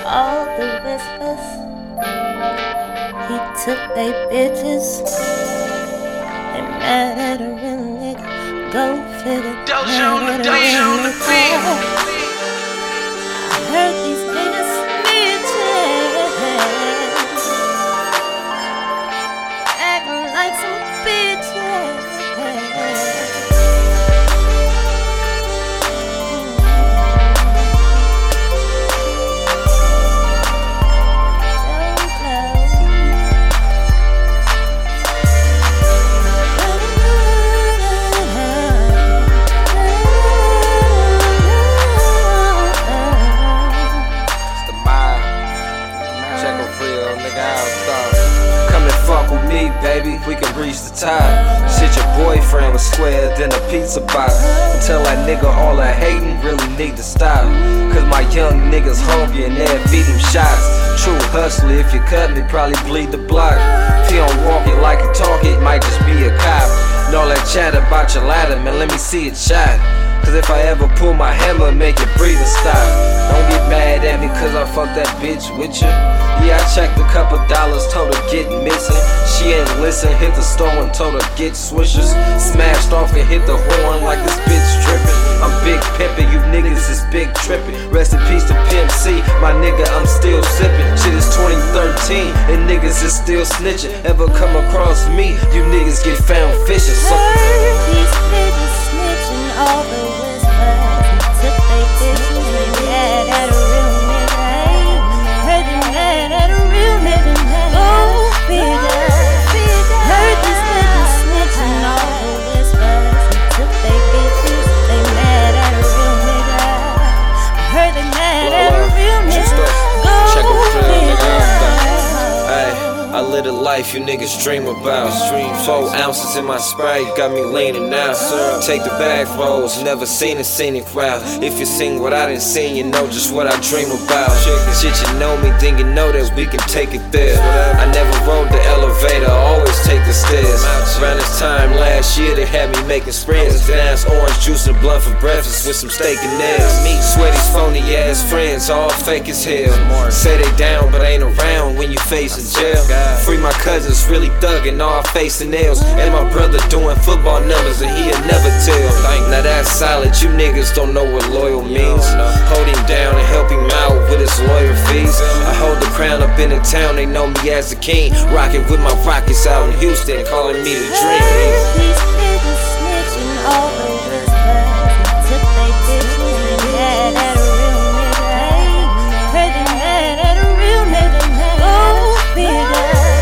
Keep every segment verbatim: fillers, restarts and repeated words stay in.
all the whispers. He took they bitches. They mad at a real nigga. Go figure. Mad at a real nigga. I heard these niggas snitching, acting like some bitches. Baby, we can reach the top. Shit, your boyfriend was square than a pizza box. Tell that nigga all that hating really need to stop. Cause my young niggas hungry and they'll feed him shots. True hustler, if you cut me, probably bleed the block. If you don't walk it like a talk, it might just be a cop. And all that chat about your ladder, man, let me see it shot. Cause if I ever pull my hammer, make your breathing stop. Don't get mad at me cause I fucked that bitch with you. Yeah, I checked a couple dollars, told her get missing. She ain't listen, hit the store and told her get swishers. Smashed off and hit the horn like this bitch trippin'. I'm big pimpin', you niggas is big trippin'. Rest in peace to Pimp C, my nigga, I'm still sippin'. Shit is twenty thirteen and niggas is still snitchin'. Ever come across me, you niggas get found fishin'. So heard these niggas snitching all the whispers. He took they bitches and they mad at a real nigga. Heard they mad at a real nigga. Go figure. Heard these niggas snitching all the whispers. He took they bitches, they mad at a real nigga. Heard they mad at a real nigga. Go figure. I live a life you niggas dream about. Four ounces in my Sprite got me leaning out. Take the back roads, never seen a scenic route. If you seen what I didn't see, you know just what I dream about. Shit, you know me, then you know that we can take it there. I never rode the elevator, always take the stairs. Around this time last year, they had me making spreads. Dance orange juice and blunt for breakfast with some steak and eggs. Swear these phony ass friends, all fake as hell. Say they down, but ain't around when you facing jail. Free my cousins, really thuggin', all facing nails. And my brother doing football numbers, and he'll never tell. Now that's solid, you niggas don't know what loyal means. Hold him down and help him out with his lawyer fees. I hold the crown up in the town, they know me as the king. Rockin' with my Rockets out in Houston, calling me the dream. These niggas snitching all the whispers. He took they bitches and they mad at a real nigga. Heard they mad at a real nigga. Go figure.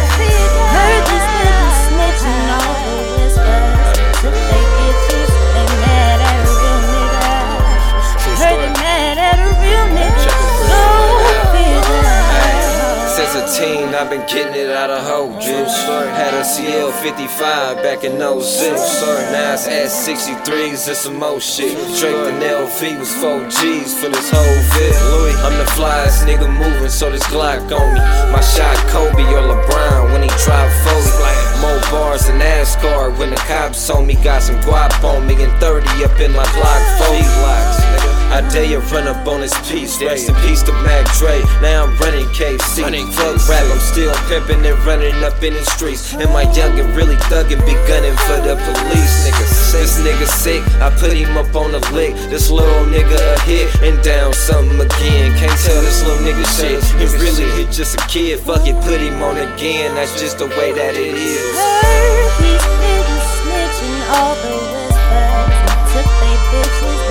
Heard these niggas snitching all the whispers. He took they bitches, they mad at a real nigga. Heard they mad at a real nigga. Go figure. Since a teen, I've been getting it out of hoe juice. Had a C L fifty-five back in oh six. Now it's at sixty-threes and some more shit. Drake and L V was four G's for this whole vid. I'm the flyest nigga moving, so this Glock on me. My shot Kobe or LeBron when he drive forty. More bars than NASCAR when the cops on me. Got some guap on me and thirty up in my Glock forty blocks. I dare you run up on this piece. Rest in peace to Mac Dre. Now I'm running K C. Fuck rap, I'm still pimpin' and running up in the streets. And my youngin' really thuggin', be gunning for the police. Nigga sick, this nigga sick. I put him up on the lick. This little nigga a hit and down something again. Can't tell this little nigga shit. He really hit just a kid. Fuck it, put him on again. That's just the way that it is. Heard these niggas snitching all the whispers. He took they bitches.